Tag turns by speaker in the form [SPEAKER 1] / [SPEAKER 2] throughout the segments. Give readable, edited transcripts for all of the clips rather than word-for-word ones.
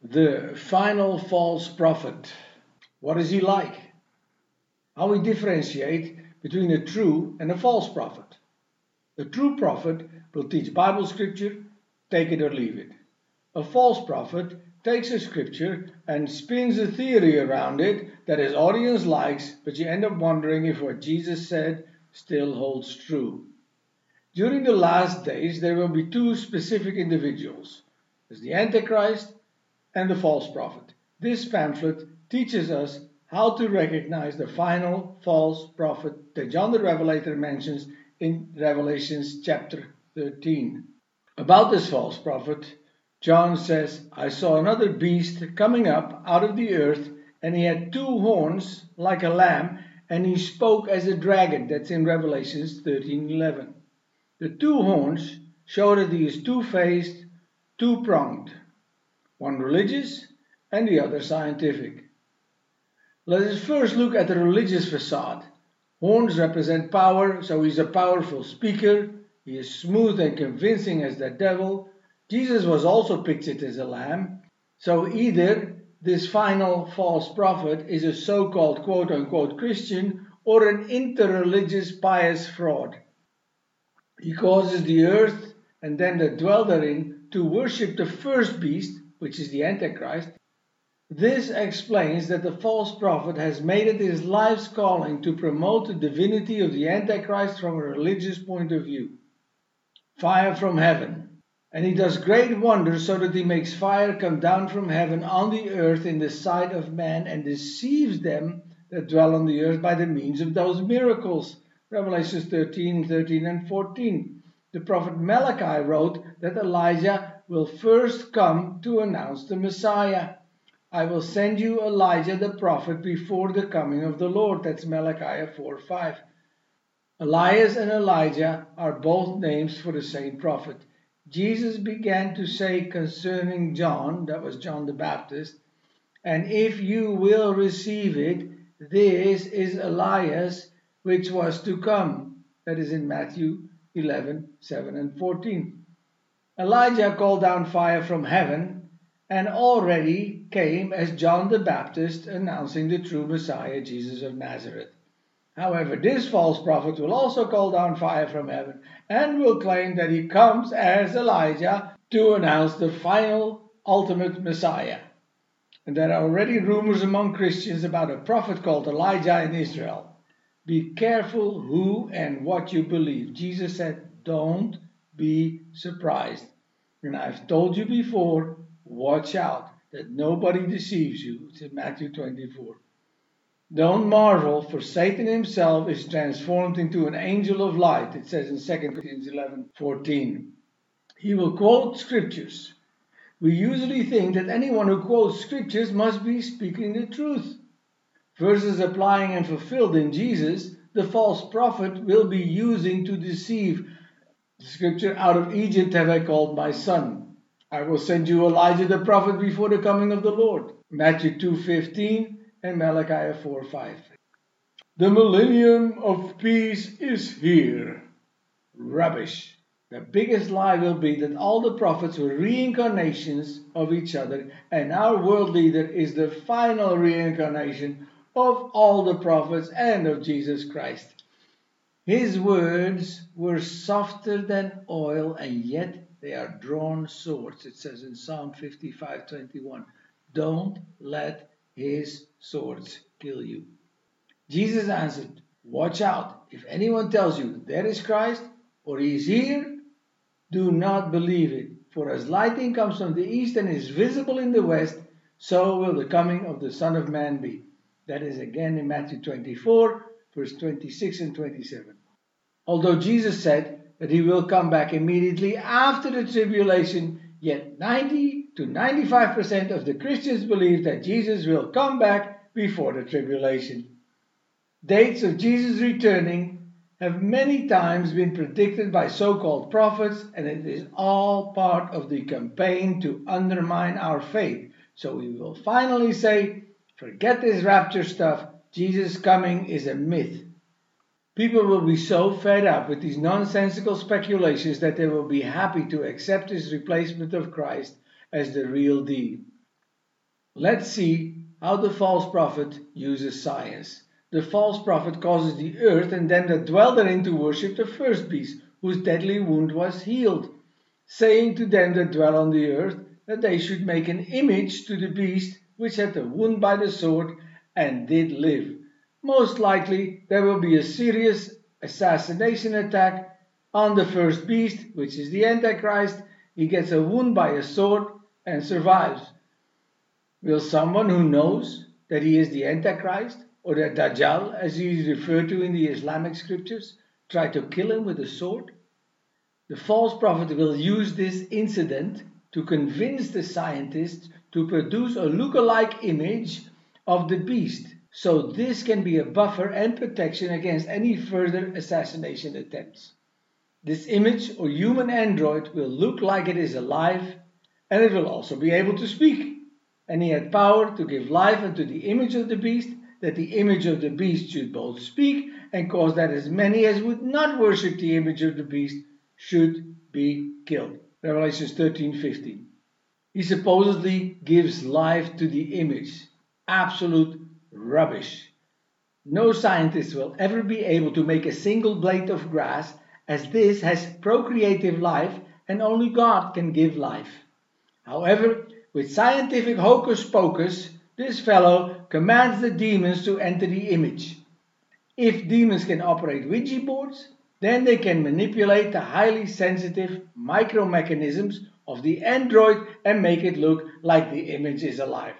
[SPEAKER 1] The final false prophet. What is he like? How we differentiate between a true and a false prophet. A true prophet will teach Bible scripture, take it or leave it. A false prophet takes a scripture and spins a theory around it that his audience likes, but you end up wondering if what Jesus said still holds true. During the last days, there will be two specific individuals. There's the Antichrist and the false prophet. This pamphlet teaches us how to recognize the final false prophet that John the Revelator mentions in Revelation chapter 13. About this false prophet, John says, I saw another beast coming up out of the earth, and he had two horns like a lamb, and he spoke as a dragon. That's in Revelation 13:11. The two horns show that he is two-faced, two-pronged, one religious and the other scientific. Let us first look at the religious facade. Horns represent power, so he's a powerful speaker. He is smooth and convincing as the devil. Jesus was also pictured as a lamb. So either this final false prophet is a so-called quote-unquote Christian or an interreligious pious fraud. He causes the earth and them that dwell therein to worship the first beast, which is the Antichrist. This explains that the false prophet has made it his life's calling to promote the divinity of the Antichrist from a religious point of view. Fire from heaven. And he does great wonders so that he makes fire come down from heaven on the earth in the sight of man and deceives them that dwell on the earth by the means of those miracles. Revelation 13 and 14. The prophet Malachi wrote that Elijah will first come to announce the Messiah. I will send you Elijah the prophet before the coming of the Lord. That's Malachi 4:5. Elias and Elijah are both names for the same prophet. Jesus began to say concerning John, that was John the Baptist, and if you will receive it, this is Elias which was to come. That is in Matthew 11:7 and 14. Elijah called down fire from heaven and already came as John the Baptist announcing the true Messiah, Jesus of Nazareth. However, this false prophet will also call down fire from heaven and will claim that he comes as Elijah to announce the final, ultimate Messiah. And there are already rumors among Christians about a prophet called Elijah in Israel. Be careful who and what you believe. Jesus said, don't be surprised. And I've told you before, watch out that nobody deceives you. It's in Matthew 24. Don't marvel, for Satan himself is transformed into an angel of light. It says in 2 Corinthians 11:14. He will quote scriptures. We usually think that anyone who quotes scriptures must be speaking the truth. Verses applying and fulfilled in Jesus, the false prophet will be using to deceive. The scripture, out of Egypt have I called my son. I will send you Elijah the prophet before the coming of the Lord. Matthew 2:15 and Malachi 4:5. The millennium of peace is here. Rubbish. The biggest lie will be that all the prophets were reincarnations of each other, and our world leader is the final reincarnation of all the prophets and of Jesus Christ. His words were softer than oil, and yet they are drawn swords. It says in Psalm 55:21. Don't let his swords kill you. Jesus answered, watch out. If anyone tells you there is Christ or he is here, do not believe it. For as lightning comes from the east and is visible in the west, so will the coming of the Son of Man be. That is again in Matthew 24, verse 26 and 27. Although Jesus said that he will come back immediately after the tribulation, yet 90 to 95% of the Christians believe that Jesus will come back before the tribulation. Dates of Jesus returning have many times been predicted by so-called prophets, and it is all part of the campaign to undermine our faith. So we will finally say, forget this rapture stuff, Jesus' coming is a myth. People will be so fed up with these nonsensical speculations that they will be happy to accept his replacement of Christ as the real deal. Let's see how the false prophet uses science. The false prophet causes the earth and them that dwell therein to worship the first beast, whose deadly wound was healed, saying to them that dwell on the earth that they should make an image to the beast which had the wound by the sword and did live. Most likely there will be a serious assassination attack on the first beast, which is the Antichrist. He gets a wound by a sword and survives. Will someone who knows that he is the Antichrist, or the Dajjal as he is referred to in the Islamic scriptures, try to kill him with a sword? The false prophet will use this incident to convince the scientists to produce a look-alike image of the beast, so this can be a buffer and protection against any further assassination attempts. This image or human android will look like it is alive, and it will also be able to speak. And he had power to give life unto the image of the beast, that the image of the beast should both speak and cause that as many as would not worship the image of the beast should be killed. Revelation 13:15. He supposedly gives life to the image. Absolute rubbish. No scientist will ever be able to make a single blade of grass, as this has procreative life and only God can give life. However, with scientific hocus pocus, this fellow commands the demons to enter the image. If demons can operate Ouija boards, then they can manipulate the highly sensitive micromechanisms of the android and make it look like the image is alive.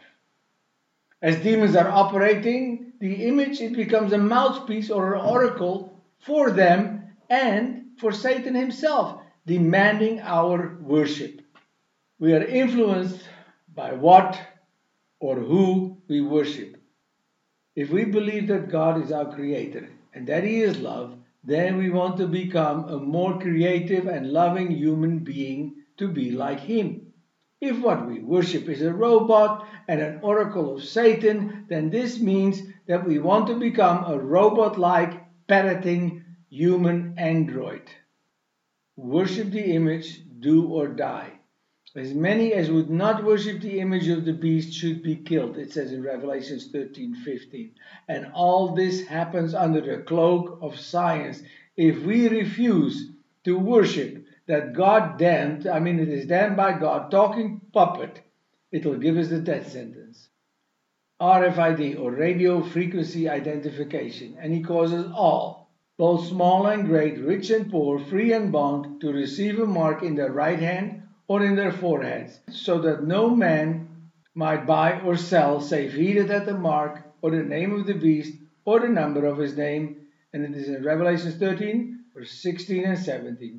[SPEAKER 1] As demons are operating the image, it becomes a mouthpiece or an oracle for them and for Satan himself, demanding our worship. We are influenced by what or who we worship. If we believe that God is our creator and that he is love, then we want to become a more creative and loving human being to be like him. If what we worship is a robot and an oracle of Satan, then this means that we want to become a robot-like, parroting human android. Worship the image, do or die. As many as would not worship the image of the beast should be killed, it says in Revelation 13:15. And all this happens under the cloak of science. If we refuse to worship that God damned, it is damned by God, talking puppet, it will give us the death sentence. RFID, or radio frequency identification, and he causes all, both small and great, rich and poor, free and bond, to receive a mark in their right hand or in their foreheads, so that no man might buy or sell save he that hath the mark, or the name of the beast, or the number of his name. And it is in Revelation 13, verse 16 and 17.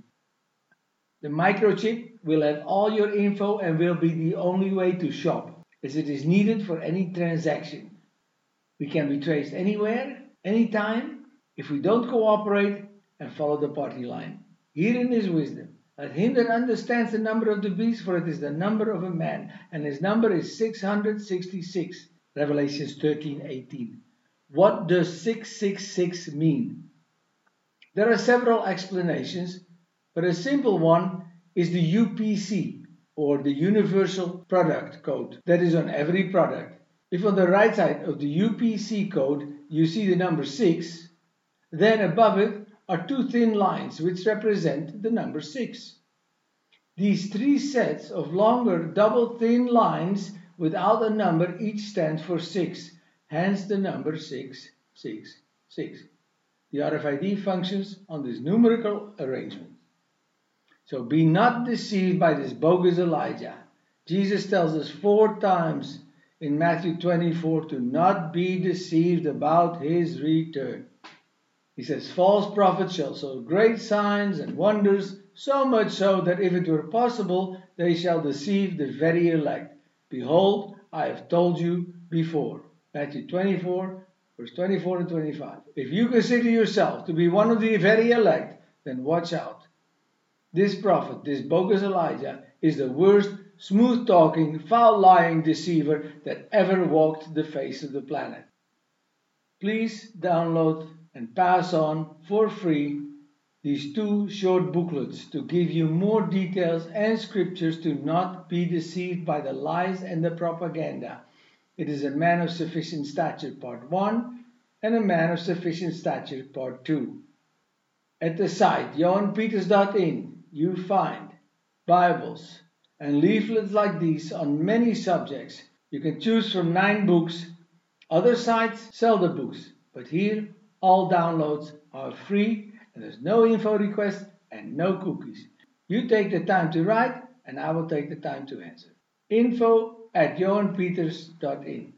[SPEAKER 1] The microchip will have all your info and will be the only way to shop, as it is needed for any transaction. We can be traced anywhere, anytime, if we don't cooperate and follow the party line. Herein is wisdom. Let him that understands the number of the beast, for it is the number of a man, and his number is 666. Revelation 13:18. What does 666 mean? There are several explanations, but a simple one is the UPC, or the Universal Product Code, that is on every product. If on the right side of the UPC code you see the number 6, then above it are two thin lines which represent the number 6. These three sets of longer double thin lines without a number each stand for 6, hence the number 666. The RFID functions on this numerical arrangement. So be not deceived by this bogus Elijah. Jesus tells us 4 times in Matthew 24 to not be deceived about his return. He says, false prophets shall show great signs and wonders, so much so that if it were possible, they shall deceive the very elect. Behold, I have told you before. Matthew 24, verse 24 and 25. If you consider yourself to be one of the very elect, then watch out. This prophet, this bogus Elijah, is the worst smooth-talking, foul-lying deceiver that ever walked the face of the planet. Please download and pass on for free these 2 short booklets to give you more details and scriptures to not be deceived by the lies and the propaganda. It is A Man of Sufficient Stature Part 1 and A Man of Sufficient Stature Part 2. At the site johanpeters.in you find Bibles and leaflets like these on many subjects. You can choose from 9 books. Other sites sell the books, but here all downloads are free and there's no info request and no cookies. You take the time to write and I will take the time to answer. info@johanpeters.in